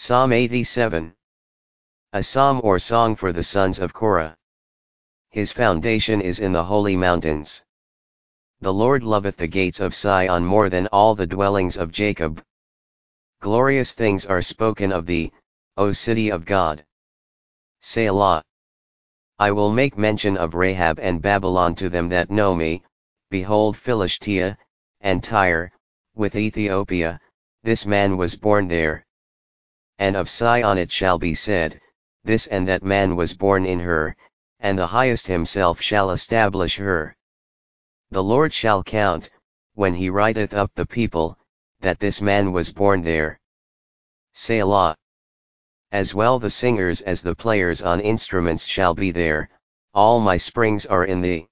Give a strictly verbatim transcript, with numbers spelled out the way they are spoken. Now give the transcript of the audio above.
Psalm eighty-seven. A psalm or song for the sons of Korah. His foundation is in the holy mountains. The Lord loveth the gates of Sion more than all the dwellings of Jacob. Glorious things are spoken of thee, O city of God. Selah. I will make mention of Rahab and Babylon to them that know me. Behold, Philistia, and Tyre, with Ethiopia, this man was born there. And of Sion it shall be said, this and that man was born in her, and the Highest himself shall establish her. The Lord shall count, when he writeth up the people, that this man was born there. Selah. As well the singers as the players on instruments shall be there. All my springs are in thee.